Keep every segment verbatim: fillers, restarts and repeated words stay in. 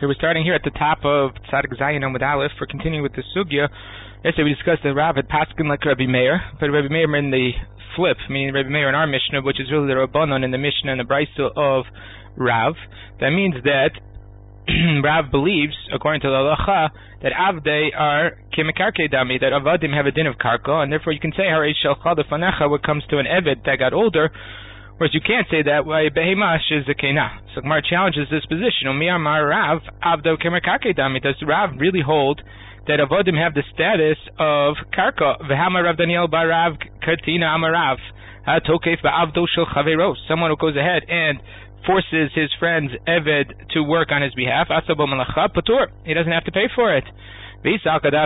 So we're starting here at the top of Tzadik Zayin Amud Aleph. For continuing with the sugya, yesterday we discussed that Rav had paskin like Rabbi Meir, but Rabbi Meir in the flip, meaning Rabbi Meir in our Mishnah, which is really the Rabbanon in the Mishnah and the Brisa of Rav. That means that Rav believes, according to the halacha, that avdei are kemekarkei dami, that avadim have a din of karka, and therefore you can say harei shelcha lefanecha when it comes to an eved that got older. Whereas you can't say that why behimash is a kena. So Gemara challenges this position. Umiyamar Rav avdo kemekarkei dami. Does Rav really hold that avodim have the status of karka? V'hama Rav Daniel bar Rav katina amarav hatokef ba'avdo shel chaveros. Someone who goes ahead and forces his friend's eved to work on his behalf, asabo malacha patur. He doesn't have to pay for it. If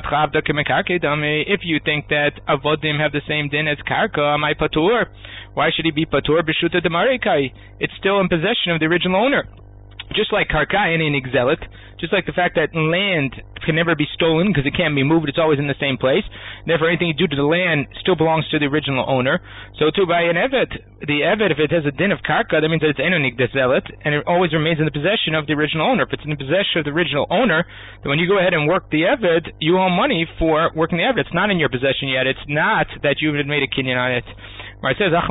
you think that avodim have the same din as karka, am I patur? Why should he be patur? B'shuta d'marekai. It's still in possession of the original owner. Just like karka and in exelit, just like the fact that land can never be stolen because it can't be moved, it's always in the same place. Therefore, anything you do to the land still belongs to the original owner. So too by an evet, the evet, if it has a din of karka, that means that it's enonig dezelit, and it always remains in the possession of the original owner. If it's in the possession of the original owner, then when you go ahead and work the evet, you owe money for working the evet. It's not in your possession yet. It's not that you've made a kinyan on it. Where it says, that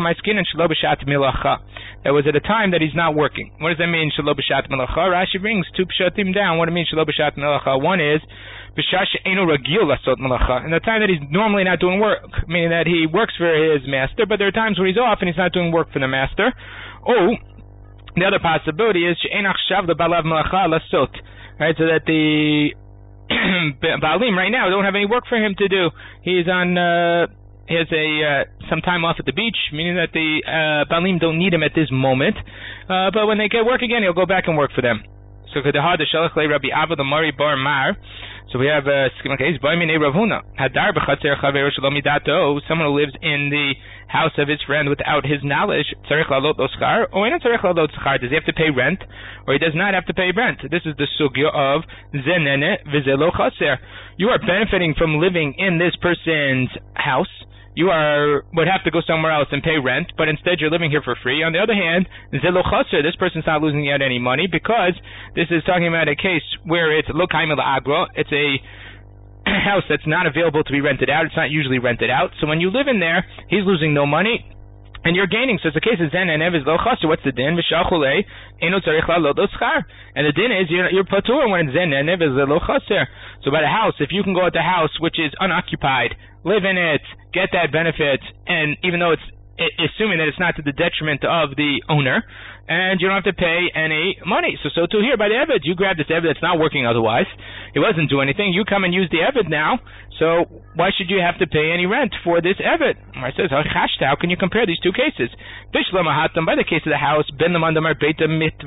was at a time that he's not working. What does that mean, shelo b'shat melacha? Rashi brings two pshatim down. What it means, shelo b'shat melacha? One is, b'shat she'enu ragil lasot melacha. In the time that he's normally not doing work, meaning that he works for his master, but there are times when he's off and he's not doing work for the master. Oh, the other possibility is, she'en achshav lebalav melacha lasot. Right, so that the Baalim right now don't have any work for him to do. He's on... Uh, He has a uh, some time off at the beach, meaning that the uh, Baalim don't need him at this moment. Uh, but when they get work again, he'll go back and work for them. So Kedahad Shalach Le Rabbi Abba the Mari Bar Mar. So we have a uh, case by Mine Ravuna. Hadar b'chatzer chaver shalomidato. Someone who lives in the house of his friend without his knowledge. Tzarich lalot lo schar. Or not tzarich lalot schar. Does he have to pay rent, or he does not have to pay rent? This is the sugya of zenene v'zelo chaser. You are benefiting from living in this person's house. You are would have to go somewhere else and pay rent, but instead you're living here for free. On the other hand, zelo chaser, this person's not losing out any money because this is talking about a case where it's lo kaimel agro. It's a house that's not available to be rented out. It's not usually rented out. So when you live in there, he's losing no money, and you're gaining. So it's the case of zen and ev is lo chaser. What's the din? V'shachulei eno tzarich lalot lo schar. And the din is you're, you're patur when it's zen and ev is lo chaser. So by the house, if you can go at the house which is unoccupied, live in it, get that benefit, and even though it's it, assuming that it's not to the detriment of the owner, and you don't have to pay any money. So so too here by the Eved, you grab this Eved that's not working otherwise. It wasn't doing anything. You come and use the Eved now, so why should you have to pay any rent for this Eved? It says, how can you compare these two cases? By the case of the house, ben by the case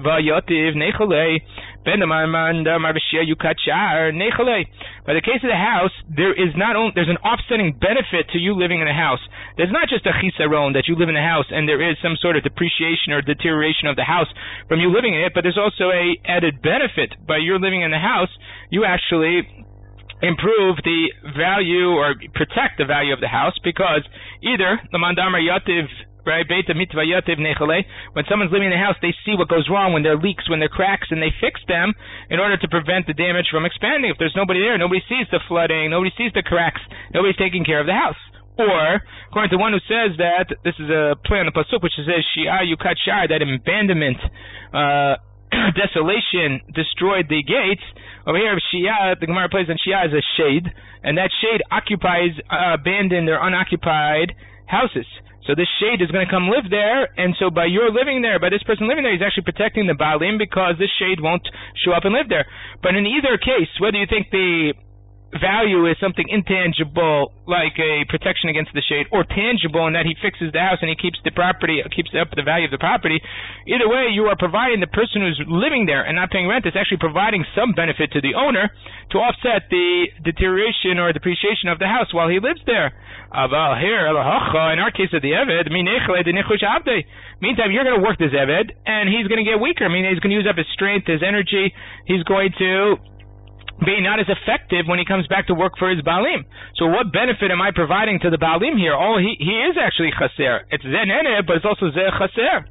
of the house, there is not only there's an offsetting benefit to you living in a house. There's not just a chisaron that you live in a house and there is some sort of depreciation or deterioration of the house from you living in it, but there's also a added benefit by your living in the house. You actually improve the value or protect the value of the house, because either the mandamar yativ, right, beta mitva yativ nechale, when someone's living in the house, they see what goes wrong when there are leaks, when there are cracks, and they fix them in order to prevent the damage from expanding. If there's nobody there, nobody sees the flooding, nobody sees the cracks, nobody's taking care of the house. Or, according to one who says that, this is a play on the pasuk which says Shia yukat shar, that abandonment, uh, desolation destroyed the gates. Over here, Shia, the Gemara plays on Shia as a shade, and that shade occupies uh, abandoned or unoccupied houses. So this shade is going to come live there, and so by your living there, by this person living there, he's actually protecting the Baalim because this shade won't show up and live there. But in either case, whether you think the value is something intangible, like a protection against the shade, or tangible in that he fixes the house and he keeps the property, keeps up the value of the property, either way, you are providing the person who's living there and not paying rent is actually providing some benefit to the owner to offset the deterioration or depreciation of the house while he lives there. Aval here, in our case of the Eved, meantime, you're going to work this Eved, and he's going to get weaker. I mean, he's going to use up his strength, his energy. He's going to be not as effective when he comes back to work for his Baalim. So what benefit am I providing to the Baalim here? Oh, he, he is actually chaser. It's zenene, but it's also zeh chaser.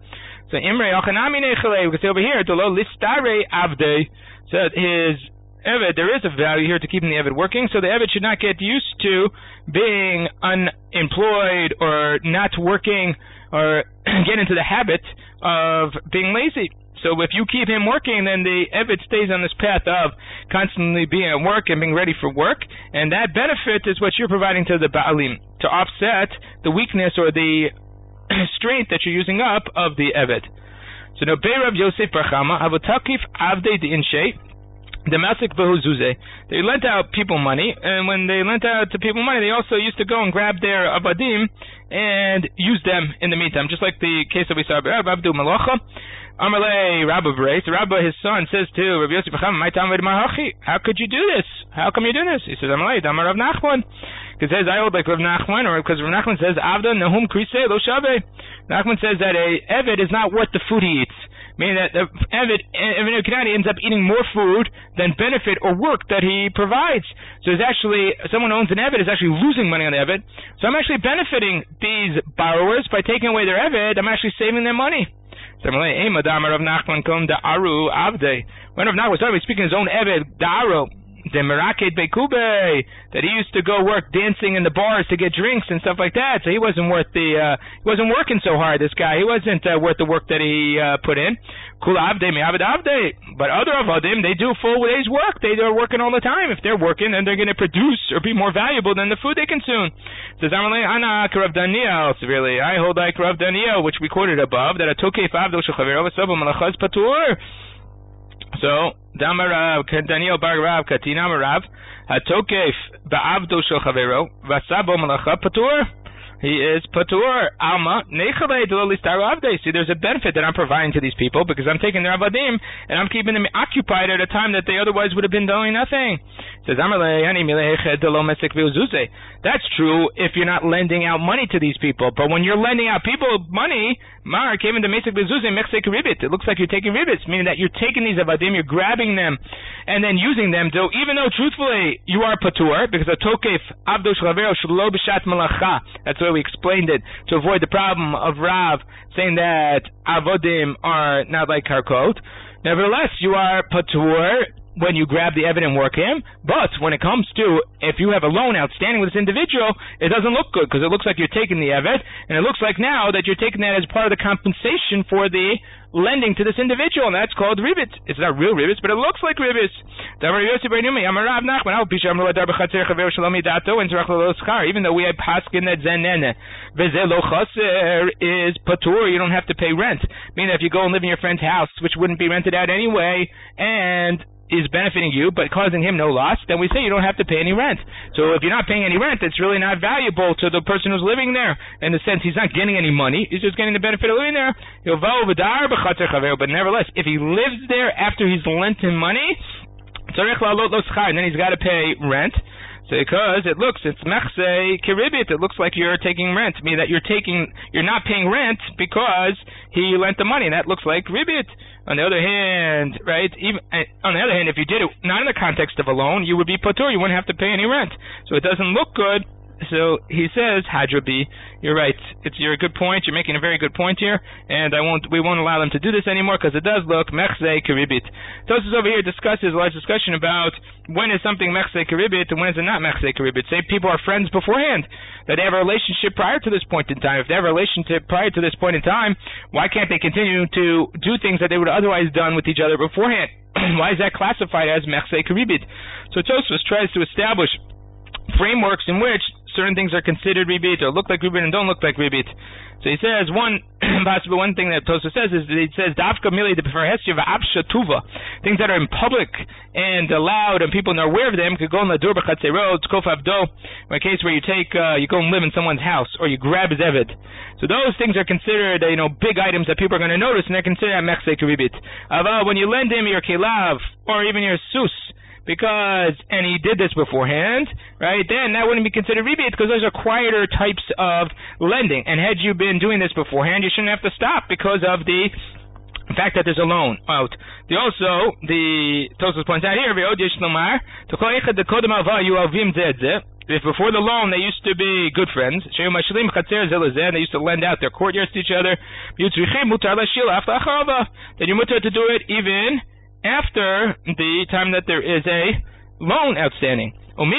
So Imre Achanami Nechale, we can see over here, Dolo Listare Avde. So his Eved, there is a value here to keeping the Eved working, so the Eved should not get used to being unemployed or not working or get into the habit of being lazy. So if you keep him working, then the Eved stays on this path of constantly being at work and being ready for work, and that benefit is what you're providing to the Ba'alim, to offset the weakness or the strength that you're using up of the Eved. So no Beirav Yosef Barchama Avotakif Avde de Inshe the Masik Behuzuze. They lent out people money, and when they lent out to people money, they also used to go and grab their Avadim and use them in the meantime, just like the case that we saw about Abdu Malacha. Amalei Rabba Bray, so Rabba, his son, says to Rabbi Yosef Bacham, "My time with Mahachi, how could you do this? How come you do this?" He says, "Amalei Damar Rav Nachman." He says, "I hold like Rav Nachman," or because Rav Nachman says, "Avda Nahum Krise Lo Shave." Nachman says that a Eved is not worth the food he eats, meaning that the Eved, Eved Kanani ends up eating more food than benefit or work that he provides. So it's actually, someone who owns an Eved is actually losing money on the Eved. So I'm actually benefiting these borrowers by taking away their Eved. I'm actually saving them money. When Rav Nachman was talking, speaking his own Eved, Da'aro, the Meraket Bekube, that he used to go work dancing in the bars to get drinks and stuff like that. So he wasn't worth the, uh, he wasn't working so hard, this guy. He wasn't uh, worth the work that he uh, put in. Kula Avde, Me'avid Avde. But other Avadim, they do full day's work. They are working all the time. If they're working, then they're going to produce or be more valuable than the food they consume. Says Amalei Ana Rav Daniel. Really, I hold like Rav Daniel, which we quoted above, that a Tokef Avdo Shechavero V'Sabo Malachaz Patur. So, Damarav, Daniel Bar Rav, Katina Marav, Hatokef Ba'avdo Shel Chavero, Vasabo Malacha Patur. He is Patur. Alma, Nechale Dulistaro Avde. See, there's a benefit that I'm providing to these people because I'm taking their Avadim and I'm keeping them occupied at a time that they otherwise would have been doing nothing. Says that's true if you're not lending out money to these people, but when you're lending out people money, Mar came into Mesek Bezuze Mechsek Ribbit. It looks like you're taking ribbits, meaning that you're taking these Avadim, you're grabbing them and then using them. So even though truthfully you are Patur, because a Tokef Avdo Shlavero Shlo B'Shat Malacha, that's why we explained it, to avoid the problem of Rav saying that Avodim are not like Karkot. Nevertheless, you are Patur when you grab the Eved and work him, but when it comes to, if you have a loan outstanding with this individual, it doesn't look good, because it looks like you're taking the Eved, and it looks like now that you're taking that as part of the compensation for the lending to this individual, and that's called ribbit. It's not real ribbits, but it looks like ribbits. Even though we had paskin that zenene, is patur, you don't have to pay rent. Meaning if you go and live in your friend's house, which wouldn't be rented out anyway, and is benefiting you but causing him no loss, then we say you don't have to pay any rent. So if you're not paying any rent, it's really not valuable to the person who's living there. In the sense, he's not getting any money, he's just getting the benefit of living there. But nevertheless, if he lives there after he's lent him money, and then he's got to pay rent. So because it looks, it's mechse kiribit, it looks like you're taking rent, meaning that you're taking, you're not paying rent because he lent the money, and that looks like ribit. On the other hand, right, even on the other hand, if you did it not in the context of a loan, you would be patur, you wouldn't have to pay any rent. So it doesn't look good. So he says, Hadrabi, you're right. It's you're a good point. You're making a very good point here, and I won't. We won't allow them to do this anymore because it does look mechse kiribit. Tosus over here discusses a large discussion about when is something mechse kiribit and when is it not mechse kiribit. Say people are friends beforehand, that they have a relationship prior to this point in time. If they have a relationship prior to this point in time, why can't they continue to do things that they would have otherwise done with each other beforehand? Why is that classified as mechse kiribit? So Tosus tries to establish frameworks in which certain things are considered ribit or look like ribit and don't look like ribit. So he says one possible one thing that Tosa says is that he says dafka mili de b'farhesya v'absha tuva, things that are in public and allowed and people are aware of them could go in the dur b'chatzerot kof avdo, in a case where you take uh, you go and live in someone's house or you grab his eved. So those things are considered uh, you know big items that people are going to notice, and they're considered mechse ribit. Ava when you lend him your kelav or even your sus, because, and he did this beforehand, right, then that wouldn't be considered rebate because those are quieter types of lending. And had you been doing this beforehand, you shouldn't have to stop because of the fact that there's a loan out. The, also, the Tosos points out here, if before the loan they used to be good friends, they used to lend out their courtyards to each other, then you're mutter to do it even after the time that there is a loan outstanding.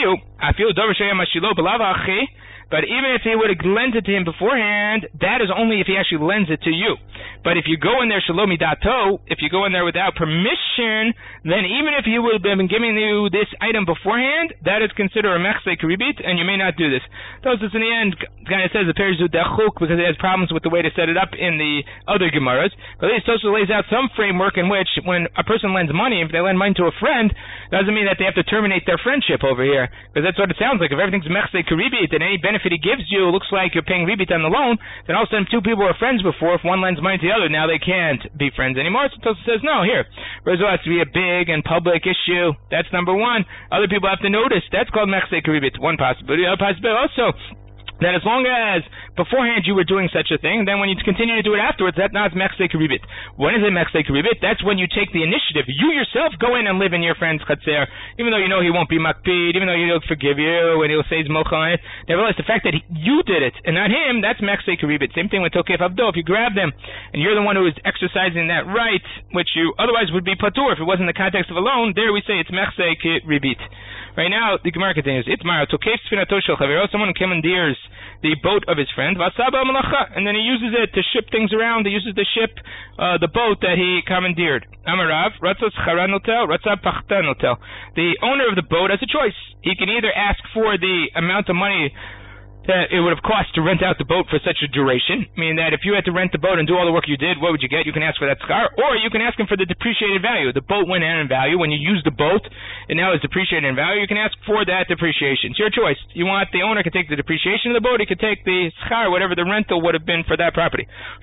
But even if he would have lent it to him beforehand, that is only if he actually lends it to you. But if you go in there shalomi dato, if you go in there without permission, then even if he would have been giving you this item beforehand, that is considered a mechsek ribit, and you may not do this. Tosfos in the end kind of says the Perizu Dechuk because it has problems with the way to set it up in the other Gemaras. But at least Tosfos lays out some framework in which when a person lends money, if they lend money to a friend, doesn't mean that they have to terminate their friendship over here. Because that's what it sounds like. If everything's mechsek ribit and any benefit if he gives you, it looks like you're paying ribit on the loan, then all of a sudden two people were friends before. If one lends money to the other, now they can't be friends anymore. So Tosfos says, no, here, Rizal has to be a big and public issue. That's number one. Other people have to notice. That's called mechsek ribit. One possibility. Other possibility also, that as long as beforehand you were doing such a thing, then when you continue to do it afterwards, that's not mechsek ribit. When is it mechsek ribit? That's when you take the initiative. You yourself go in and live in your friend's chatzer, even though you know he won't be makpid, even though he'll forgive you, and he'll say his mocha on it. Nevertheless, the fact that he, you did it and not him, that's mechsek ribit. Same thing with tokef avdo. If you grab them and you're the one who is exercising that right, which you otherwise would be patur if it wasn't in the context of a loan, there we say it's mechsek ribit. Right now, the Gemara continues. Itmar tokef sfinato shel chavero, someone who commandeers the boat of his friend, and then he uses it to ship things around. He uses the ship, uh, the boat that he commandeered. Amarav, ratzas charanotel, ratzah pachtanotel. The owner of the boat has a choice. He can either ask for the amount of money that it would have cost to rent out the boat for such a duration, meaning that if you had to rent the boat and do all the work you did, what would you get? You can ask for that schar, or you can ask him for the depreciated value. The boat went down in value when you used the boat, and now it's depreciated in value. You can ask for that depreciation. It's your choice. You want the owner to take the depreciation of the boat, he could take the schar, whatever the rental would have been for that property.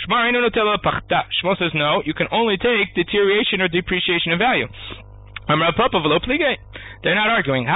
Shmuel says no, you can only take deterioration or depreciation of value. They're not arguing.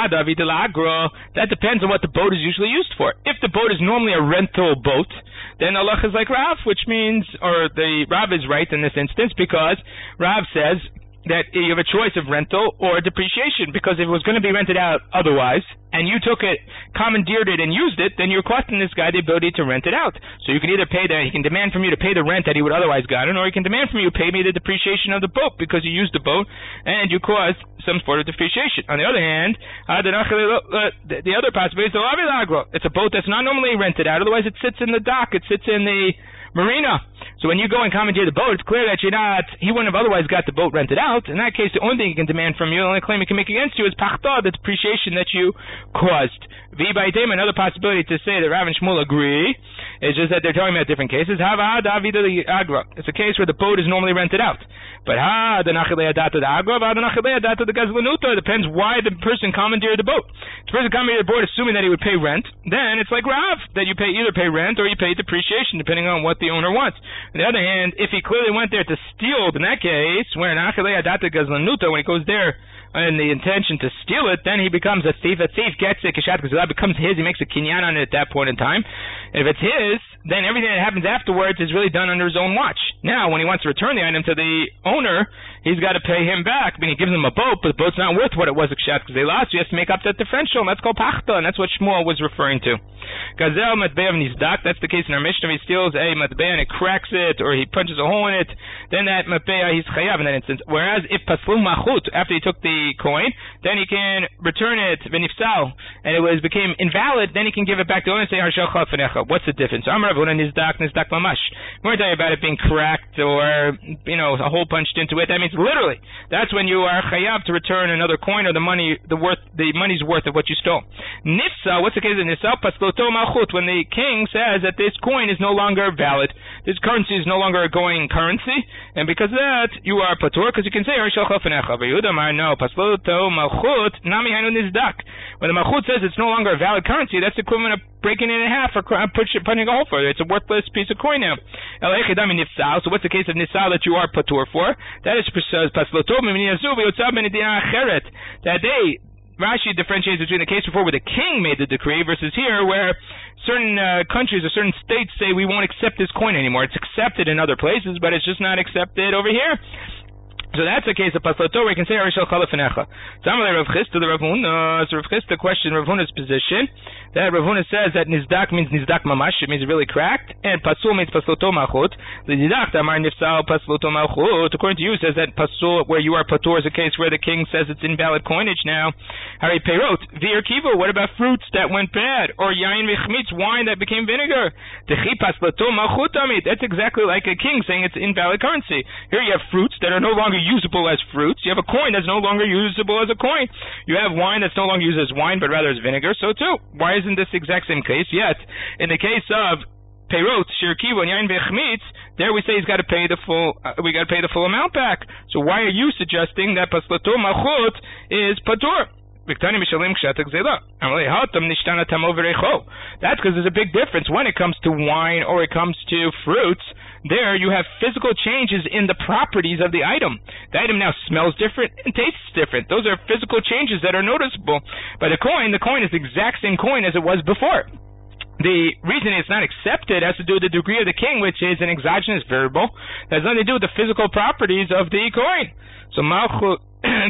That depends on what the boat is usually used for. If the boat is normally a rental boat, then Allah is like Rav, which means, or the Rav is right in this instance, because Rav says that you have a choice of rental or depreciation, because if it was going to be rented out otherwise, and you took it, commandeered it, and used it, then you're costing this guy the ability to rent it out. So you can either pay that, he can demand from you to pay the rent that he would otherwise gotten, or he can demand from you, pay me the depreciation of the boat, because you used the boat, and you caused some sort of depreciation. On the other hand, uh, the, uh, the, the other possibility is the lavi lagro. It's a boat that's not normally rented out, otherwise it sits in the dock, it sits in the marina. So when you go and commandeer the boat, it's clear that you're not, he wouldn't have otherwise got the boat rented out. In that case, the only thing he can demand from you, the only claim he can make against you is pachta, the depreciation that you caused. V'baitem, another possibility to say that Rav and Shmuel agree, is just that they're talking about different cases. Hava davida agra. It's a case where the boat is normally rented out. But ha, the nachilei adata the agra, va the nachilei adata the gazlanuta. It depends why the person commandeered the boat. If the person commandeered the boat assuming that he would pay rent, then it's like Rav, that you pay either pay rent or you pay depreciation, depending on what the owner wants. On the other hand, if he clearly went there to steal, in that case, where nachilei adata gazlanuta, when he goes there and the intention to steal it, then he becomes a thief. A thief gets it, kashat k'zlah, becomes his, he makes a kinyan on it at that point in time. And if it's his, then everything that happens afterwards is really done under his own watch. Now, when he wants to return the item to the owner, he's got to pay him back. I mean, he gives him a boat, but the boat's not worth what it was at kashat k'zlah, so he has to make up that differential, and that's called pachta, and that's what Shmuel was referring to. Gazel matbe'av nizdak, that's the case in our Mishnah. If he steals a matbe'ah and it cracks it, or he punches a hole in it, then that matbe'ah, he's chayav in that instance. Whereas if paslu machut, after he took the coin, then he can return it v'nifsal, and it was became invalid, then he can give it back to the owner and say, Harshal Chafanecha. What's the difference? Amar Avuna nizdak, nizdak mamash. We're talking about it being cracked or, you know, a hole punched into it. That means literally. That's when you are chayav to return another coin or the money, the worth, the money's worth of what you stole. Nifsal, what's the case of nifsal? Pasloto malchut, when the king says that this coin is no longer valid, this currency is no longer a going currency, and because of that, you are patur, because you can say, Harshal Chafanecha. But Yehuda Amar, no, pasloto malchut, nami hanu nizdak. When the malchut says it's no longer a valid currency, that's the equivalent of breaking it in half or putting a hole for it. It's a worthless piece of coin now. So what's the case of nisal that you are patur for? That is that they, Rashi differentiates between the case before where the king made the decree versus here where certain uh, countries or certain states say we won't accept this coin anymore. It's accepted in other places, but it's just not accepted over here. So that's the case of Paslato where you can say Arishal Chalafinecha. Tamalei Rav Chisda, the Rav Huna, so Rav Chisda questioned Rav Huna's position that Rav Huna says that Nizdak means Nizdak Mamash, it means really cracked, and Pasul means Paslato Malchut. The Nizdak Tamar Nifsal Paslato Malchut, according to you, says that Pasul, where you are Patur, is a case where the king says it's invalid coinage now. Hari Peirot, Vir Kivo, what about fruits that went bad? Or Yain Vichmitz, wine that became vinegar? Techi Paslato Malchut Amit, that's exactly like a king saying it's invalid currency. Here you have fruits that are no longer usable as fruits. You have a coin that's no longer usable as a coin. You have wine that's no longer used as wine, but rather as vinegar. So too, why isn't this the exact same case? Yet, in the case of Peirot, Shirkiv, and Yain Vechmitz, there we say he's got to pay the full. Uh, we got to pay the full amount back. So why are you suggesting that Paslato Malchut is Patur? That's because there's a big difference when it comes to wine or it comes to fruits. There you have physical changes in the properties of the item. The item now smells different and tastes different. Those are physical changes that are noticeable. By the coin, the coin is the exact same coin as it was before. The reason it's not accepted has to do with the degree of the king, which is an exogenous variable that has nothing to do with the physical properties of the coin. So Malchut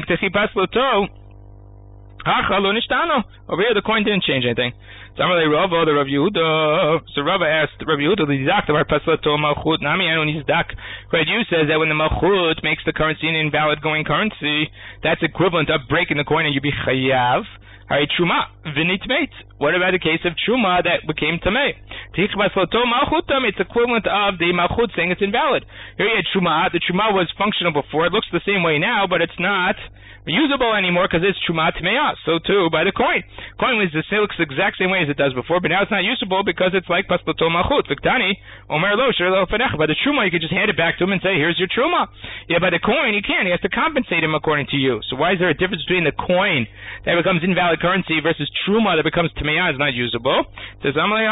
over here the coin didn't change anything. So Rava, the Rav Yehuda, so Rava asked Rav Yehuda, the Nizdak, the Paslato Malchut, Nami Anu Nizdak. You says that when the Malchut makes the currency an invalid going currency, that's equivalent of breaking the coin and you be chayav. Hari Truma, Vinitmate. What about the case of Truma that became Tameh? Tich Paslato Malchutam, it's equivalent of the Malchut saying it's invalid. Here you had Truma, the Truma was functional before, it looks the same way now, but it's not usable anymore because it's Truma Tmeah. So too by the coin. Coin was the looks the exact same way as it does before, but now it's not usable because it's like Paslato Malchut. Viktani, Omer Lo, Shirlo Fanecha. By the Truma, you could just hand it back to him and say, here's your Truma. Yeah, by the coin, you can't. He has to compensate him according to you. So why is there a difference between the coin that becomes invalid currency versus Truma that becomes Tmeah is not usable? It says,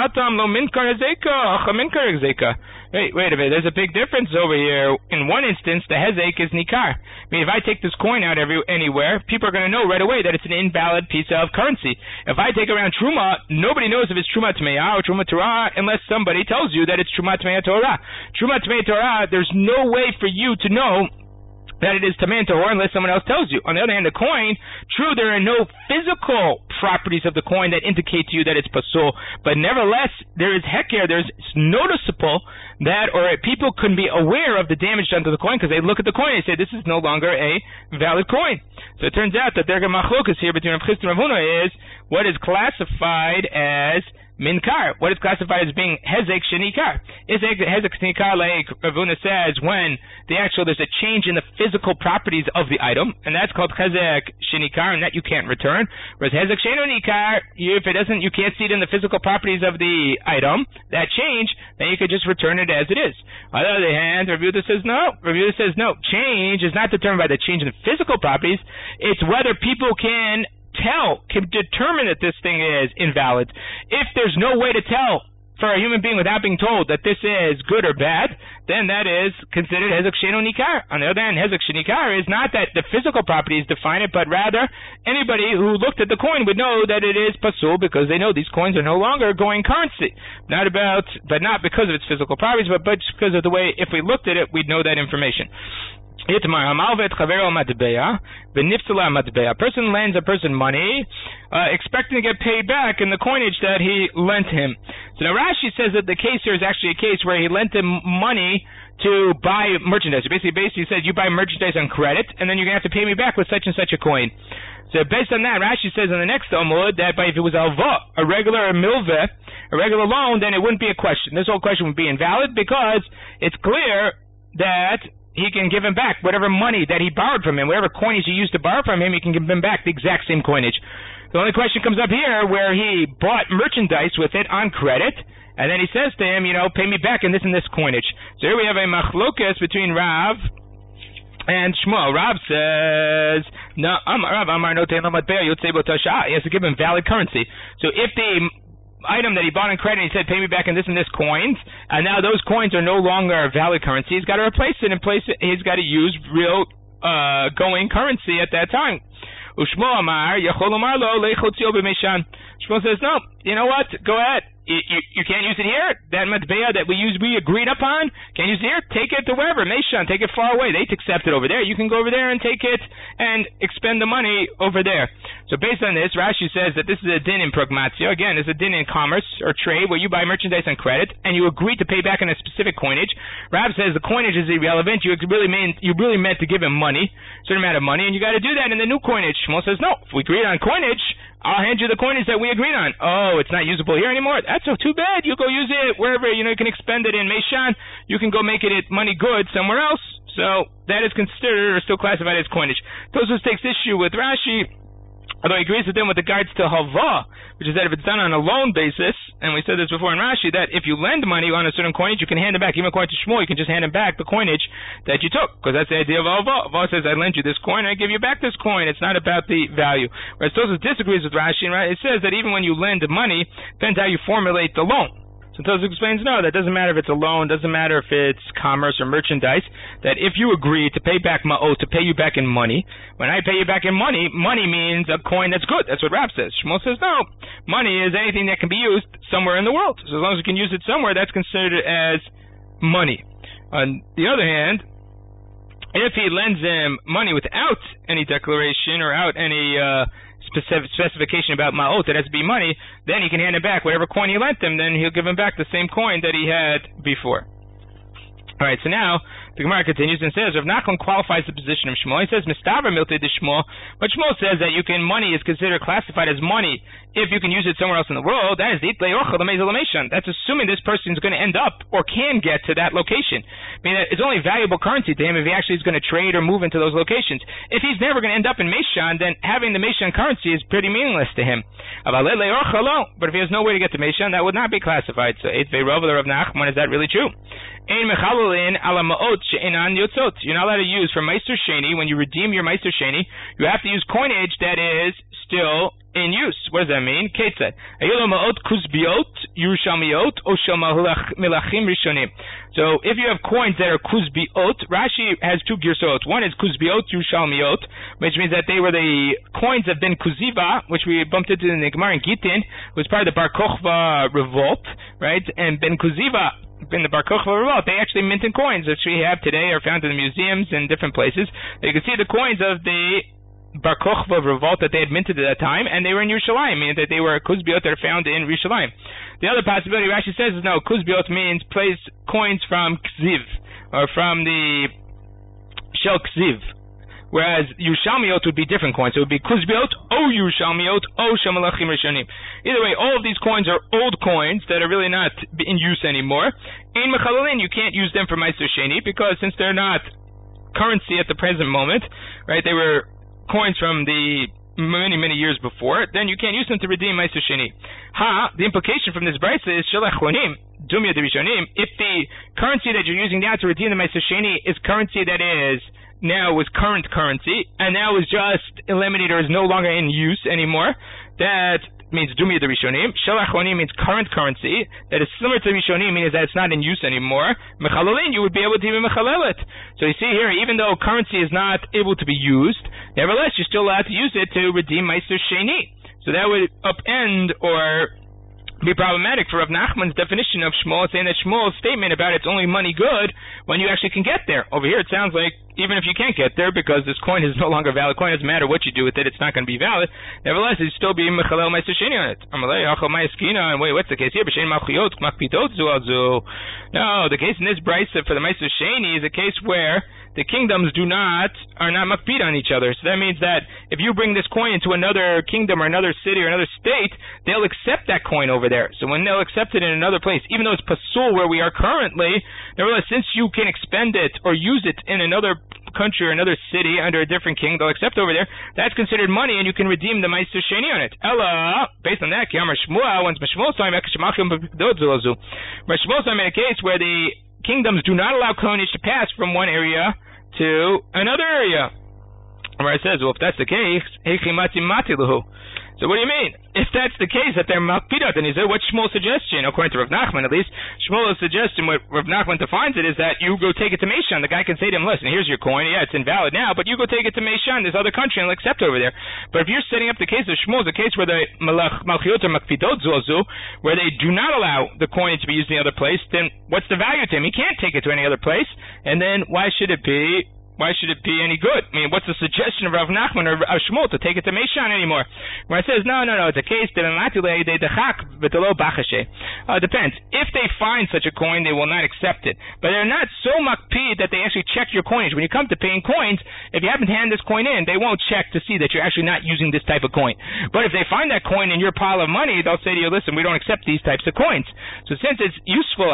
Wait, wait a minute. There's a big difference over here. In one instance, the hezek is nikar. I mean, if I take this coin out every anywhere, people are going to know right away that it's an invalid piece of currency. If I take around truma, nobody knows if it's truma tmeah or truma torah unless somebody tells you that it's truma tmeah torah. Truma tmeah torah, there's no way for you to know that it is Tameh and Tahor unless someone else tells you. On the other hand, the coin, true, there are no physical properties of the coin that indicate to you that it's pasul, but nevertheless, there is heker, there's noticeable that, or people can be aware of the damage done to the coin because they look at the coin and say, this is no longer a valid coin. So it turns out that the machlokas here between Rav Chisda and Rav Huna is what is classified as minkar, what is classified as being hezek shenikar. Hezek shenikar, like Rav Huna says, when the actual there's a change in the physical properties of the item, and that's called hezek shenikar, and that you can't return. Whereas hezek shenikar, if it doesn't, you can't see it in the physical properties of the item, that change, then you could just return it as it is. On the other hand, Rav Yehuda says no. Rav Yehuda says no. Change is not determined by the change in the physical properties. It's whether people can tell, can determine that this thing is invalid. If there's no way to tell for a human being without being told that this is good or bad, then that is considered hezek sheno nikar. On the other hand, hezek shenikar is not that the physical properties define it, but rather anybody who looked at the coin would know that it is pasul because they know these coins are no longer going currency. Not about, but not because of its physical properties, but, but because of the way, if we looked at it, we'd know that information. A person lends a person money, uh, expecting to get paid back in the coinage that he lent him. So now Rashi says that the case here is actually a case where he lent him money to buy merchandise. Basically, basically said, you buy merchandise on credit, and then you're going to have to pay me back with such and such a coin. So based on that, Rashi says in the next Talmud that if it was alva, a regular milveh, a regular loan, then it wouldn't be a question. This whole question would be invalid because it's clear that he can give him back whatever money that he borrowed from him, whatever coinage he used to borrow from him, he can give him back the exact same coinage. The only question comes up here where he bought merchandise with it on credit, and then he says to him, you know, pay me back in this and this coinage. So here we have a machlokas between Rav and Shmuel. Rav says, no, Rav Amar no tein lo matbea yotzei bo tasha. He has to give him valid currency. So if the item that he bought on credit, he said, pay me back in this and this coins, and now those coins are no longer valid currency, he's got to replace it and place it, he's got to use real uh, going currency at that time. Shmuel Amar, Yachol Amar Lo, Shmuel says, no, you know what, go ahead. You, you, you can't use it here. That matbeya that we used, we agreed upon, can't use it here. Take it to wherever, Meishan. Take it far away. They accept it over there. You can go over there and take it and expend the money over there. So based on this, Rashi says that this is a din in pragmatio. Again, it's a din in commerce or trade where you buy merchandise on credit and you agree to pay back in a specific coinage. Rav says the coinage is irrelevant. You really mean you really meant to give him money, a certain amount of money, and you got to do that in the new coinage. Shmuel says no. If we agreed on coinage, I'll hand you the coinage that we agreed on. Oh, it's not usable here anymore. That's so too bad. You go use it wherever, you know, you can expend it in Meishan. You can go make it money good somewhere else. So that is considered or still classified as coinage. Tosfos takes issue with Rashi, although he agrees with them with regards to hava, which is that if it's done on a loan basis, and we said this before in Rashi, that if you lend money on a certain coinage, you can hand it back. Even according to Shmuel, you can just hand him back the coinage that you took, because that's the idea of hava. Hava says, I lend you this coin, and I give you back this coin. It's not about the value. Whereas Tosfos disagrees with Rashi, right? It says that even when you lend money, depends how you formulate the loan. So Tosfos explains, no, that doesn't matter if it's a loan, doesn't matter if it's commerce or merchandise, that if you agree to pay back ma'ot, to pay you back in money, when I pay you back in money, money means a coin that's good. That's what Rav says. Shmuel says, no, money is anything that can be used somewhere in the world. So as long as you can use it somewhere, that's considered as money. On the other hand, if he lends him money without any declaration or out any uh, specific specification about ma'ot, that has to be money, then he can hand it back. Whatever coin he lent him, then he'll give him back the same coin that he had before. All right, so now the Gemara continues and says, Rav Nachman qualifies the position of Shmuel. He says, Mistaver miltei de Shmuel, but Shmuel says that you can, money is considered classified as money if you can use it somewhere else in the world. That is the itlei orchel l'meizel l'meishan. That's assuming this person is going to end up or can get to that location. I mean, it's only valuable currency to him if he actually is going to trade or move into those locations. If he's never going to end up in Meishan, then having the Meishan currency is pretty meaningless to him. But if he has no way to get to Meishan, that would not be classified. So, Eitvei Rav Rav Nachman, is that really true? You're not allowed to use for Meister Sheni, when you redeem your Meister Sheni, you have to use coinage that is still in use. What does that mean? Ketzad. So if you have coins that are kuzbiot, Rashi has two girsot. One is kuzbiot Yerushalmiot, which means that they were the coins of Ben Kuziva, which we bumped into in the Gemara in Gittin, was part of the Bar Kochva revolt, right? And Ben Kuziva, in the Bar Kochva revolt, they actually minted coins, which we have today, are found in the museums in different places. You can see the coins of the Bar Kochva revolt that they had minted at that time, and they were in Yerushalayim, meaning that they were kuzbiot that are found in Yerushalayim. The other possibility Rashi says is no, kuzbiot means place coins from Kziv, or from the Shel Kziv, whereas Yerushalmiot would be different coins. It would be kuzbiot, o Yerushalmiot, o Shel Malachim Rishonim. Either way, all of these coins are old coins that are really not in use anymore. Ein mechalelin, you can't use them for Meister Sheni, because since they're not currency at the present moment, right, they were coins from the many, many years before, then you can't use them to redeem Meister Sheni. Ha, the implication from this brisa is Shelach Chonim, Dumya de Rishonim, if the currency that you're using now to redeem the Meister Sheni is currency that is now was current currency, and now is just eliminated or is no longer in use anymore, that means Dumya de Rishonim. Shelach Chonim means current currency that is similar to Rishonim, meaning that it's not in use anymore. Mechalelin, you would be able to even mechalel it. So you see here, even though currency is not able to be used, nevertheless, you're still allowed to use it to redeem Meister Sheni. So that would upend or be problematic for Rav Nachman's definition of Shmuel, saying that Shmuel's statement about it's only money good when you actually can get there. Over here, it sounds like even if you can't get there, because this coin is no longer valid, coin doesn't matter what you do with it, it's not going to be valid. Nevertheless, it's still being mechalel Meister Sheni on it. And wait, what's the case here? No, the case in this brisa for the Meister Sheni is a case where the kingdoms do not are not makpid on each other. So that means that if you bring this coin into another kingdom or another city or another state, they'll accept that coin over there. So when they'll accept it in another place, even though it's pasul where we are currently, nevertheless, since you can expend it or use it in another country or another city under a different king, they'll accept over there, that's considered money and you can redeem the Meister Sheni on it. Ella, based on that, Kiyamar Shmuel, once Shmuel's time, Shmuel's time in a case where the kingdoms do not allow coinage to pass from one area to another area. Where it says, well, if that's the case, So what do you mean? If that's the case, that they're makpidot, then he said, what's Shmuel's suggestion? According to Rav Nachman, at least, Shmuel's suggestion, what Rav Nachman defines it, is that you go take it to Meishan. The guy can say to him, listen, here's your coin. Yeah, it's invalid now, but you go take it to Meishan, this other country, and they'll accept it over there. But if you're setting up the case of Shmuel, the case where the malchiot or makpidot zuazu, where they do not allow the coin to be used in the other place, then what's the value to him? He can't take it to any other place, and then why should it be Why should it be any good? I mean, what's the suggestion of Rav Nachman or Rav Shmuel to take it to Meishan anymore? Where it says, no, no, no, it's a case that uh, depends. If they find such a coin, they will not accept it. But they're not so makpid that they actually check your coinage. When you come to paying coins, if you happen to hand this coin in, they won't check to see that you're actually not using this type of coin. But if they find that coin in your pile of money, they'll say to you, listen, we don't accept these types of coins. So since it's useful,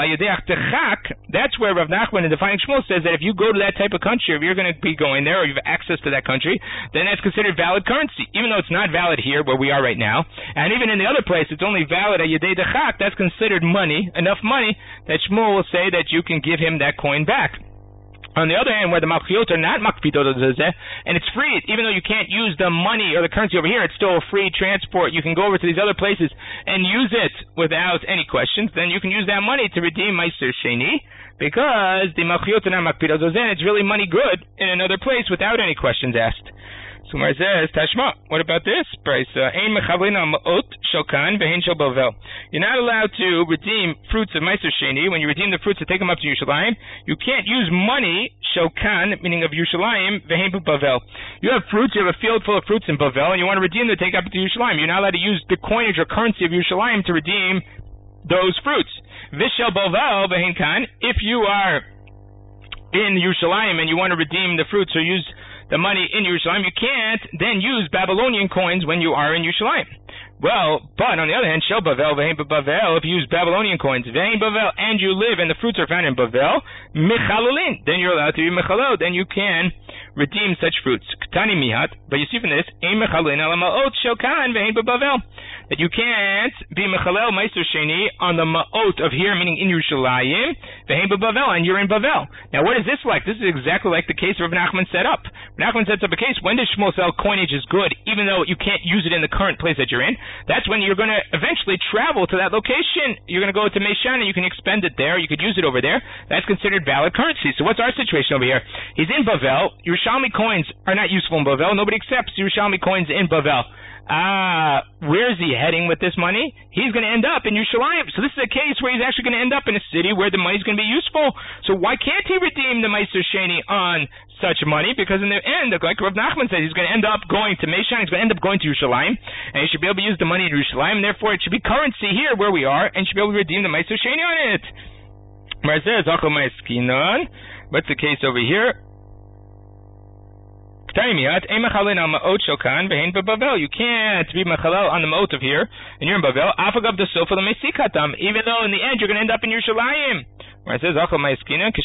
that's where Rav Nachman in defining Shmuel says that if you go to that type of country, if you're going to be going there or you have access to that country, then that's considered valid currency, even though it's not valid here where we are right now. And even in the other place, it's only valid at Yedei Dechak. That's considered money, enough money that Shmuel will say that you can give him that coin back. On the other hand, where the malchiot are not makpidot and it's free, even though you can't use the money or the currency over here, it's still a free transport. You can go over to these other places and use it without any questions. Then you can use that money to redeem Meiser Sheni, because the malchiot are not makpidot, it's really money good in another place without any questions asked. So Mar says, Tashma, what about this price? Ein mechavlin al ma'ot shokan ve'hen shel Bavel. You're not allowed to redeem fruits of Meiser Sheni. When you redeem the fruits to take them up to Yerushalayim, you can't use money, shokan, meaning of Yerushalayim, ve'hen Bavel. You have fruits, you have a field full of fruits in Bavel, and you want to redeem them to take up to Yerushalayim. You're not allowed to use the coinage or currency of Yerushalayim to redeem those fruits. Vishel Bavel ve'hen kan, if you are in Yerushalayim and you want to redeem the fruits or use the money in Yerushalayim, you can't then use Babylonian coins when you are in Yerushalayim. Well, but on the other hand, Shel Bavel, Ve'en Bavel, if you use Babylonian coins, Ve'en Bavel, and you live and the fruits are found in Bavel, Michalolin, then you're allowed to be Michalol, then you can redeem such fruits. Ketani Mihat, but you see from this, Ein Mechalolin ala Ma'ot Shokan Ve'en Bavel, that you can't be Mechalel Meiser Sheni on the Ma'ot of here, meaning in Yerushalayim, Ve'en Bavel, and you're in Bavel. Now what is this like? This is exactly like the case Rav Nachman set up. Rav Nachman sets up a case, when does Shmuel sell coinage is good, even though you can't use it in the current place that you're in? That's when you're going to eventually travel to that location. You're going to go to Meishan and you can expend it there. You could use it over there. That's considered valid currency. So what's our situation over here? He's in Bavel. Yerushalmi coins are not useful in Bavel. Nobody accepts Yerushalmi coins in Bavel. Ah, where's he heading with this money? He's going to end up in Yerushalayim. So this is a case where he's actually going to end up in a city where the money's going to be useful. So why can't he redeem the Meiser Sheni on such money? Because in the end, like Rav Nachman said, he's going to end up going to Meishan, he's going to end up going to Yerushalayim, and he should be able to use the money in Yerushalayim, and therefore it should be currency here where we are, and should be able to redeem the Meiser Sheni on it. What's the case over here? You can't be Mechalel on the Ma'ot of here, and you're in Bavel, even though in the end you're going to end up in Yerushalayim. Where it says, no, this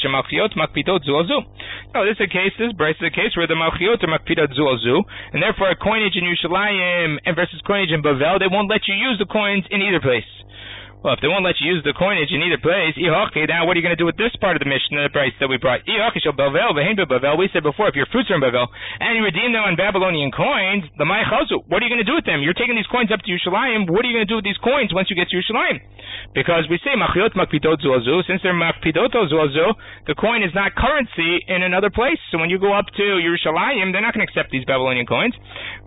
is a case, this Bryce is a case where the Malchiot are Makpidot Zuazu, and therefore a coinage in Yerushalayim and versus coinage in Bavel, they won't let you use the coins in either place. Well, if they won't let you use the coinage in either place, now what are you going to do with this part of the Mishnah, the price that we brought? We said before, if your fruits are in Bavel, and you redeem them on Babylonian coins, the Mai Chazu, what are you going to do with them? You're taking these coins up to Yerushalayim, what are you going to do with these coins once you get to Yerushalayim? Because we say, Machiot Makpidot Zuazu, since they're Makpidot Zuazu, the coin is not currency in another place. So when you go up to Yerushalayim, they're not going to accept these Babylonian coins.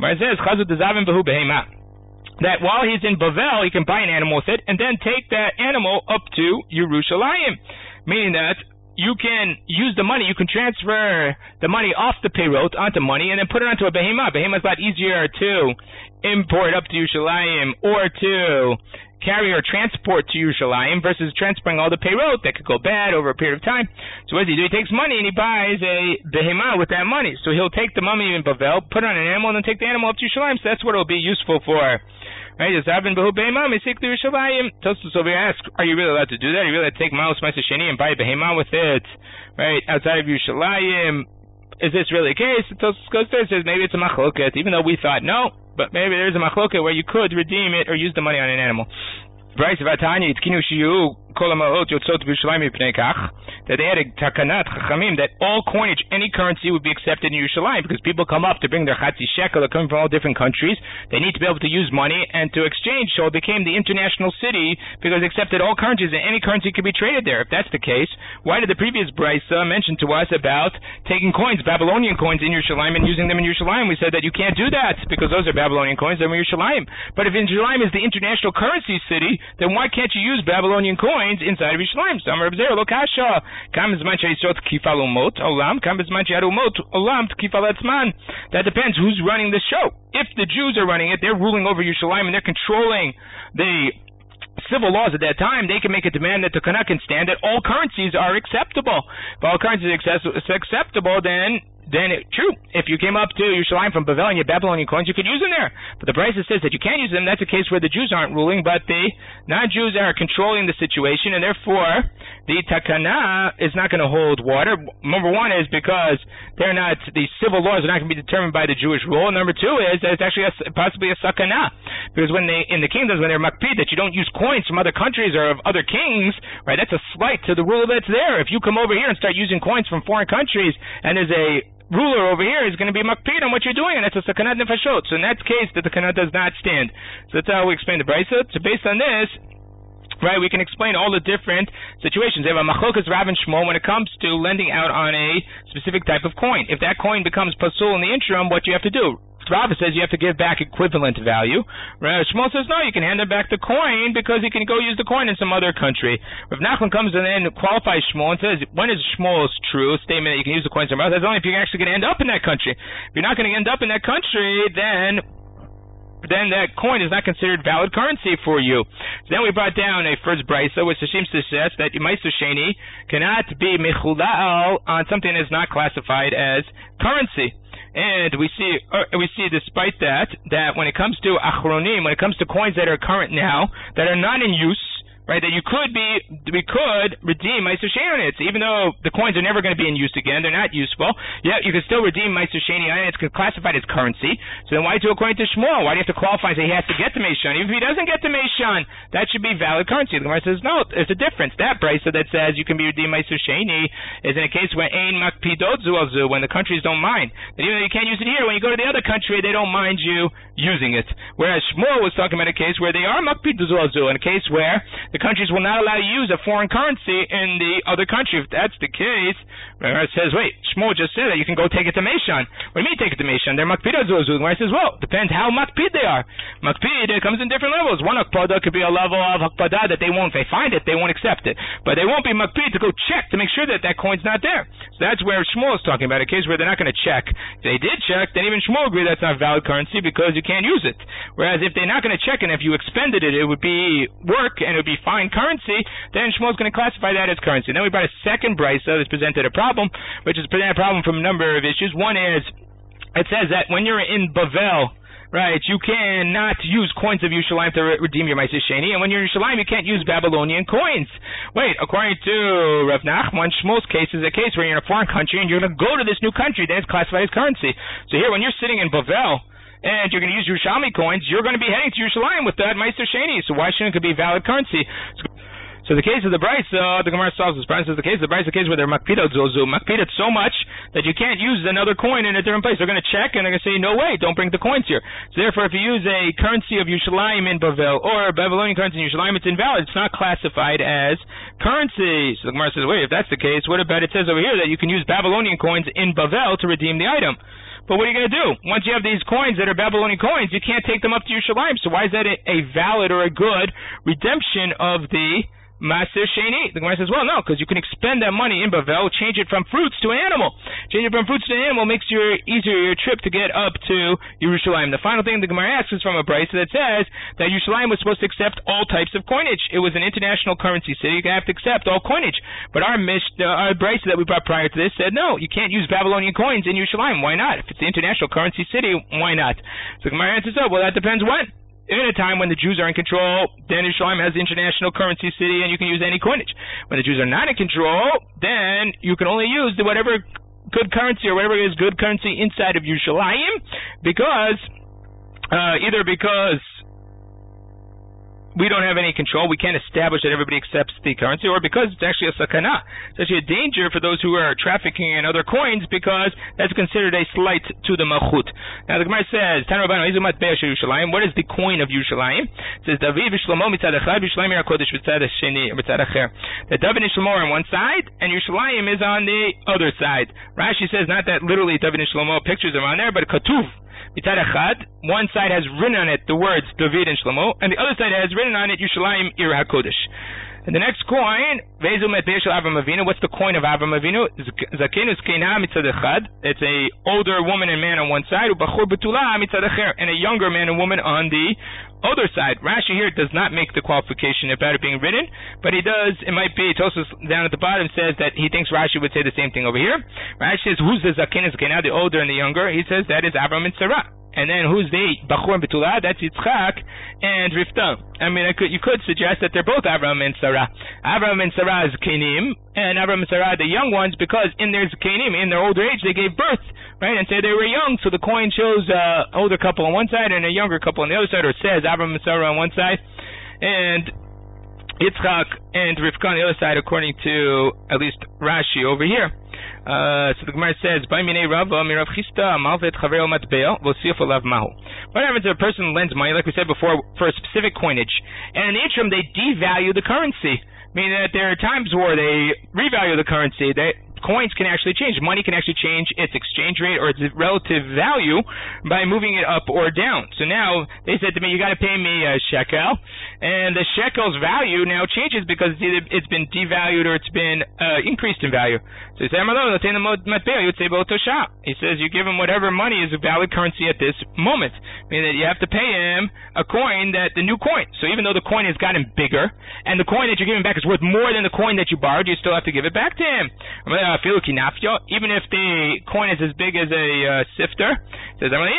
That while he's in Bavel, he can buy an animal with it, and then take that animal up to Yerushalayim. Meaning that you can use the money, you can transfer the money off the payroll onto money, and then put it onto a behemah. Behemah is a lot easier to import up to Yerushalayim, or to carry or transport to Yerushalayim, versus transferring all the payroll that could go bad over a period of time. So what does he do? He takes money and he buys a behemah with that money. So he'll take the money in Bavel, put it on an animal, and then take the animal up to Yerushalayim. So that's what it'll be useful for. Right, Tosfos over here asks, are you really allowed to do that? Are you really allowed to take Malus Meiser Sheni and buy a behemah with it, right, outside of Yerushalayim? Is this really a case? Tosfos goes there and says maybe it's a machloket, even though we thought no, but maybe there's a machloket where you could redeem it or use the money on an animal. Bryce Vatanya, it's Kinu Shiu. that they had a takanat chachamim that all coinage, any currency would be accepted in Yerushalayim, because people come up to bring their chatzi shekel, they're coming from all different countries, they need to be able to use money and to exchange, so it became the international city because it accepted all currencies and any currency could be traded there. If that's the case, why did the previous brisa mention to us about taking coins, Babylonian coins in Yerushalayim and using them in Yerushalayim? We said that you can't do that because those are Babylonian coins, they're in Yerushalayim. But if Yerushalayim is the international currency city, then why can't you use Babylonian coins inside of Yerushalayim? Samar Abzer lo kasha. Kam zman sheisot kifal umot olam, kam zman she'arumot olam kifal atzman. That depends who's running the show. If the Jews are running it, they're ruling over Yerushalayim and they're controlling the civil laws at that time, they can make a demand that the Kana can stand that all currencies are acceptable. If all currencies are acceptable, then then it, true, if you came up to Yerushalayim from Bavel and you had Babylonian coins, you could use them there. But the Brisa says that you can't use them. That's a case where the Jews aren't ruling, but the non-Jews are controlling the situation, and therefore the Takana is not going to hold water. Number one is because they're not, the civil laws are not going to be determined by the Jewish rule. Number two is that it's actually a, possibly a Sakana, because when they, in the kingdoms, when they're makpid, that you don't use coins from other countries or of other kings, right, that's a slight to the rule that's there. If you come over here and start using coins from foreign countries, and there's a ruler over here is going to be makpid on what you're doing, and that's a sakanat nefashot. So in that case, the takanat does not stand. So that's how we explain the brisa. So based on this, right, we can explain all the different situations. They have a machlokas Rav and Shmuel when it comes to lending out on a specific type of coin. If that coin becomes pasul in the interim, what do you have to do? Rav says you have to give back equivalent value. Rav Shmuel says no, you can hand him back the coin because he can go use the coin in some other country. Rav Nachman comes in and qualifies Shmuel and says, when is Shmuel's true statement that you can use the coin somewhere else? That's only if you're actually going to end up in that country. If you're not going to end up in that country, then then that coin is not considered valid currency for you. So then we brought down a first brisa, which seems to suggest that Meiser Sheni cannot be mechulal on something that is not classified as currency. And we see, uh, we see, despite that, that when it comes to achronim, when it comes to coins that are current now, that are not in use, right, that you could be, we could redeem Meiser Sheni on it. Even though the coins are never going to be in use again, they're not useful, yeah, you can still redeem Meiser Sheni on it. It's classified as currency. So then why do according to Shmuel? Why do you have to qualify and say he has to get the Meishon? Even if he doesn't get the Meishon, that should be valid currency. The Gemara says, no, there's a difference. That brisa that says you can be redeemed Meiser Sheni is in a case where ein makpidot zu al zu, when the countries don't mind. That even though you can't use it here, when you go to the other country, they don't mind you using it. Whereas Shmuel was talking about a case where they are makpidot zu al zu, in a case where the countries will not allow you to use a foreign currency in the other country. If that's the case, it says, wait, Shmuel just said that you can go take it to Meishon. What do you mean take it to Meishon? They're makpid azuzu. Where it says, well, depends how makpid they are. Makpid, it comes in different levels. One hakpada could be a level of hakpada that they won't, if they find it, they won't accept it. But they won't be makpid to go check to make sure that that coin's not there. So that's where Shmuel is talking about, a case where they're not going to check. If they did check, then even Shmuel agreed that's not valid currency because you can't use it. Whereas if they're not going to check and if you expended it, it would be work and it would be fine currency, then Shmuel's going to classify that as currency. Then we brought a second brisa that's presented a problem, which is presented a problem from a number of issues. One is, it says that when you're in Bavel, right, you cannot use coins of Yerushalayim to re- redeem your Meiser Sheni, and when you're in Yerushalayim, you can't use Babylonian coins. Wait, according to Rav Nachman, Shmuel's case is a case where you're in a foreign country and you're going to go to this new country, then it's classified as currency. So here, when you're sitting in Bavel, and you're going to use Yerushalmi coins, you're going to be heading to Yerushalayim with that Meiser Sheni, so why shouldn't it be valid currency? So, So the case of the brisa, the Gemara solves this. Brian says the case of the brisa, the case where they're makpidot zozu, makpidot so much that you can't use another coin in a different place. They're going to check and they're going to say, no way, don't bring the coins here. So therefore, if you use a currency of Yerushalayim in Bavel or a Babylonian currency in Yerushalayim, it's invalid. It's not classified as currency. So the Gemara says, wait, if that's the case, what about it says over here that you can use Babylonian coins in Bavel to redeem the item? But what are you going to do? Once you have these coins that are Babylonian coins, you can't take them up to Yerushalayim. So why is that a, a valid or a good redemption of the Meiser Sheni? The Gemara says, well, no, because you can expend that money in Bavel, change it from fruits to an animal. Change it from fruits to an animal makes your easier your trip to get up to Yerushalayim. The final thing the Gemara asks is from a brisa that says that Yerushalayim was supposed to accept all types of coinage. It was an international currency city. You have to accept all coinage. But our mish, uh, our brisa that we brought prior to this said, no, you can't use Babylonian coins in Yerushalayim. Why not? If it's the international currency city, why not? So the Gemara answers, oh, well, that depends when. In a time when the Jews are in control, then Yerushalayim has the international currency city and you can use any coinage. When the Jews are not in control, then you can only use the whatever good currency or whatever is good currency inside of Yerushalayim, because, uh, either because we don't have any control, we can't establish that everybody accepts the currency, or because it's actually a sakana. It's actually a danger for those who are trafficking in other coins, because that's considered a slight to the malchut. Now the Gemara says, what is the coin of Yerushalayim? It says, David v'Shlomo mitzad echad, Yerushalayim HaKodesh mitzad hasheni, mitzad acher. That David and Shlomo are on one side, and Yerushalayim is on the other side. Rashi says not that literally David and Shlomo pictures are on there, but katuv. Mitzad echad, one side has written on it the words David and Shlomo, and the other side has written on it Yerushalayim Ir HaKodesh. And the next coin, Vezu Metbeh Shel Avram Avinu. What's the coin of Avram Avinu? Zakenu Zkeina mitzad echad. It's a older woman and man on one side, Ubachur Betula mitzad acher, and a younger man and woman on the other side. Rashi here does not make the qualification about it being written, but he does. It might be. Tosfos down at the bottom says that he thinks Rashi would say the same thing over here. Rashi says, who's the Zakenu Zkeina, the older and the younger? He says that is Avram and Sarah. And then who's the Bachur and Betula? That's Yitzchak and Rivka. I mean, I could, you could suggest that they're both Avram and Sarah. Avram and Sarah is Kenim, and Avram and Sarah are the young ones, because in their Kenim, in their older age, they gave birth, right? And say they were young, so the coin shows an uh, older couple on one side and a younger couple on the other side, or it says Avram and Sarah on one side, and Yitzchak and Rivka on the other side, according to at least Rashi over here. Uh, so the Gemara says, what happens if a person lends money, like we said before, for a specific coinage, and in the interim they devalue the currency, meaning that there are times where they revalue the currency. They Coins can actually change. Money can actually change its exchange rate or its relative value by moving it up or down. So now they said to me, you got to pay me a shekel, and the shekel's value now changes because it's either it's been devalued or it's been uh, increased in value. So he said, he says you give him whatever money is a valid currency at this moment, meaning that you have to pay him a coin, that the new coin. So even though the coin has gotten bigger and the coin that you're giving back is worth more than the coin that you borrowed, you still have to give it back to him. Even if the coin is as big as a uh, sifter, says even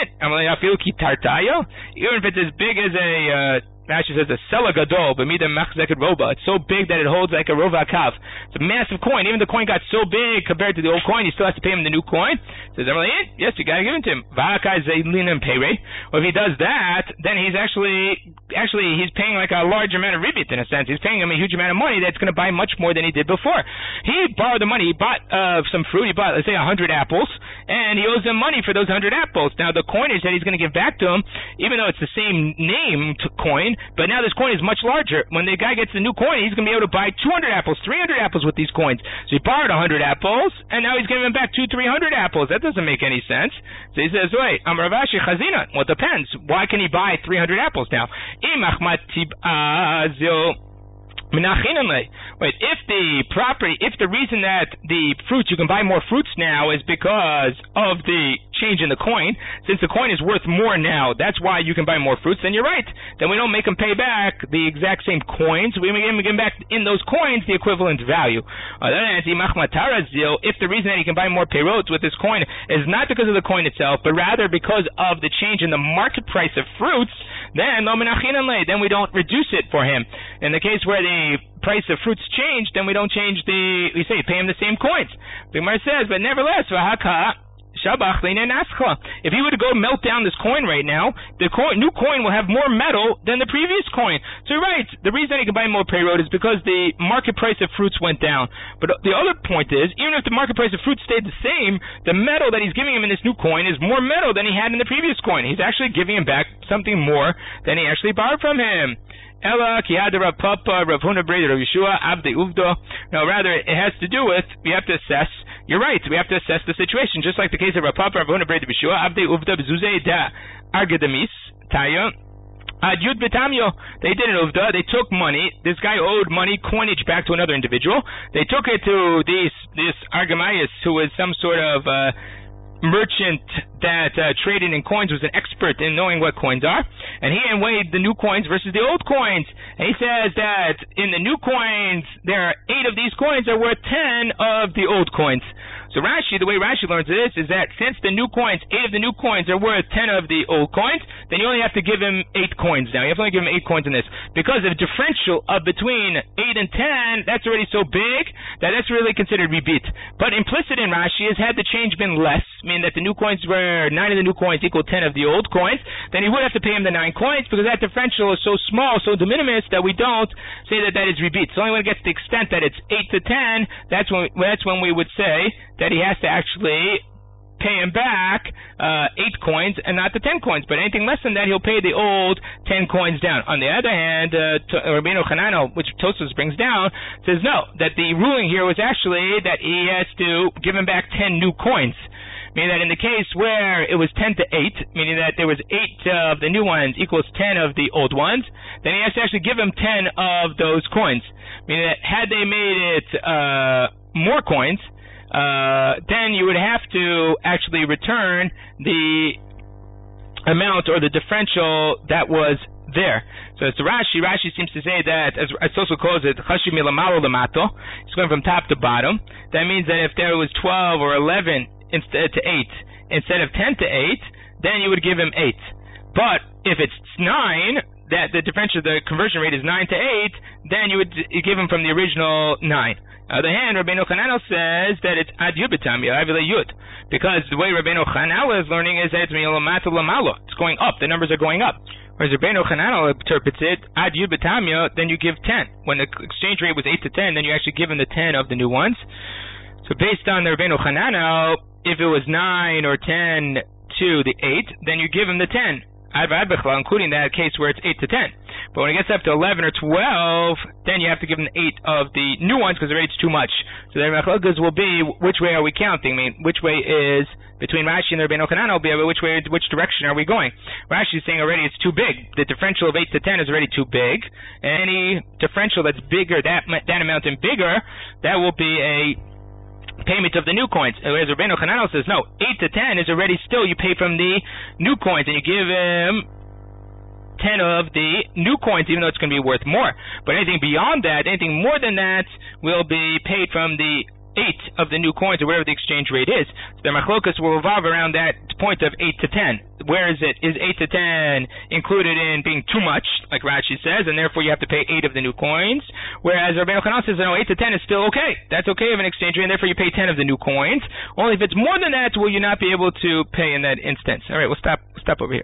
if it's as big as a uh, Rashi says a sela gadol b'mida machzeket roba. It's so big that it holds like a rova kav. It's a massive coin. Even the coin got so big compared to the old coin, you still have to pay him the new coin. Says yes, you got to give it to him. Or if he does that, then he's actually actually he's paying like a large amount of ribit in a sense. He's paying him a huge amount of money that's going to buy much more than he did before. He borrowed the money. He bought uh, some fruit. He bought, let's say, a hundred apples, and he owes him money for those hundred apples. Now the coinage that he's going to give back to him, even though it's the same name to coin, but now this coin is much larger. When the guy gets the new coin, he's going to be able to buy two hundred apples, three hundred apples with these coins. So he borrowed one hundred apples, and now he's giving him back two, three hundred apples. That doesn't make any sense. So he says, wait, I'm Rav Ashi Chazina. Well, it depends. Why can he buy three hundred apples now? Wait, if the property, if the reason that the fruits, you can buy more fruits now is because of the change in the coin, since the coin is worth more now, that's why you can buy more fruits, then you're right. Then we don't make them pay back the exact same coins. We make them give back in those coins the equivalent value. If the reason that he can buy more peirots with this coin is not because of the coin itself, but rather because of the change in the market price of fruits, then then we don't reduce it for him. In the case where the price of fruits change, then we don't change the, we say pay him the same coins. The Gemara says, but nevertheless, if he were to go melt down this coin right now, the coin, new coin will have more metal than the previous coin. So you're right, the reason he can buy more payroad is because the market price of fruits went down. But the other point is, even if the market price of fruits stayed the same, the metal that he's giving him in this new coin is more metal than he had in the previous coin. He's actually giving him back something more than he actually borrowed from him. Ella kiyada Rav Papa Rav Huna Breda Rav Yeshua Avdei Uvdo. No, rather it has to do with, we have to assess. You're right, we have to assess the situation, just like the case of Rav Papa Rav Huna Breda Rav Yeshua Avdei Uvdo Bezuzei Da Argedamis Taya Ad Yud Betamyo. They did an Uvda. They took money. This guy owed money, coinage back to another individual. They took it to this this Argamayas, who was some sort of uh, merchant that uh, traded in coins, was an expert in knowing what coins are, and he weighed the new coins versus the old coins, and he says that in the new coins there are eight of these coins are worth ten of the old coins. So Rashi, the way Rashi learns this is that since the new coins, eight of the new coins are worth ten of the old coins, then you only have to give him eight coins now. You have to only give him eight coins in this. Because the differential of between eight and ten, that's already so big that that's really considered ribit. But implicit in Rashi is had the change been less, meaning that the new coins were nine of the new coins equal ten of the old coins, then he would have to pay him the nine coins because that differential is so small, so de minimis, that we don't say that that is ribit. So only when it gets to the extent that it's eight to ten, that's when that's when we would say that he has to actually pay him back uh, eight coins and not the ten coins. But anything less than that, he'll pay the old ten coins down. On the other hand, uh, Rabbeinu Chananel, which Tosfos brings down, says no, that the ruling here was actually that he has to give him back ten new coins. Meaning that in the case where it was ten to eight, meaning that there was eight of the new ones equals ten of the old ones, then he has to actually give him ten of those coins. Meaning that had they made it uh, more coins, Uh, then you would have to actually return the amount or the differential that was there. So it's Rashi. Rashi seems to say that, as Tosfos calls it, chashiv milamalo lamato. It's going from top to bottom. That means that if there was twelve or eleven instead to eight, instead of ten to eight, then you would give him eight. But if it's nine, that the differential, the conversion rate is nine to eight, then you would give him from the original nine. On the other hand, Rabbeinu Chananel says that it's ad yud b'tamya, avile yud, because the way Rabbeinu Chananel is learning is that it's milamato lamalo. It's going up. The numbers are going up. Whereas Rabbeinu Chananel interprets it ad yud b'tamya, then you give ten. When the exchange rate was eight to ten, then you actually give him the ten of the new ones. So based on the Rabbeinu Chananel, if it was nine or ten to the eight, then you give him the ten. Including that case where it's eight to ten. But when it gets up to eleven or twelve, then you have to give them eight of the new ones because already it's too much. So the machlokas will be, which way are we counting? I mean, which way is, between Rashi and the Rabbeinu Chananel, will be which way, which direction are we going? Rashi is saying already it's too big. The differential of eight to ten is already too big. Any differential that's bigger, that, that amount and bigger, that will be a payment of the new coins. Whereas Rabbeinu Chananel says, no, eight to ten is already still, you pay from the new coins, and you give him ten of the new coins, even though it's going to be worth more. But anything beyond that, anything more than that, will be paid from the eight of the new coins, or whatever the exchange rate is. So the machlokas will revolve around that point of eight to ten. Where is it? Is eight to ten included in being too much, like Rashi says, and therefore you have to pay eight of the new coins? Whereas Rabbeinu Chananel says, no, eight to ten is still okay. That's okay of an exchange rate, and therefore you pay ten of the new coins. Only if it's more than that will you not be able to pay in that instance. All right, we'll stop, we'll stop over here.